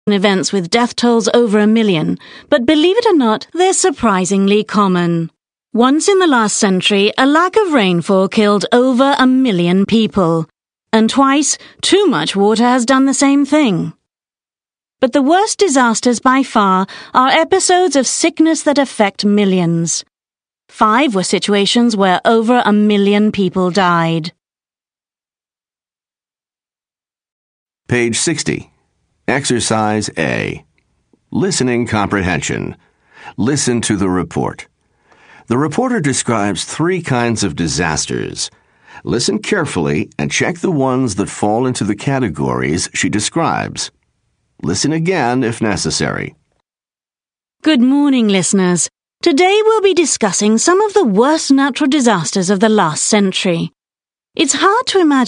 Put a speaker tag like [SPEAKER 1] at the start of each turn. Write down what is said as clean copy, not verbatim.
[SPEAKER 1] events with death tolls over 1 million, but believe it or not, they're surprisingly common. Once in the last century, a lack of rainfall killed over 1 million people, and twice, too much water has done the same thing. But the worst disasters by far are episodes of sickness that affect millions. 5 were situations where over 1 million people died.
[SPEAKER 2] Page 60. Exercise A. Listening comprehension. Listen to the report. The reporter describes 3 kinds of disasters. Listen carefully and check the ones that fall into the categories she describes. Listen again if necessary.
[SPEAKER 1] Good morning, listeners. Today we'll be discussing some of the worst natural disasters of the last century. It's hard to imagine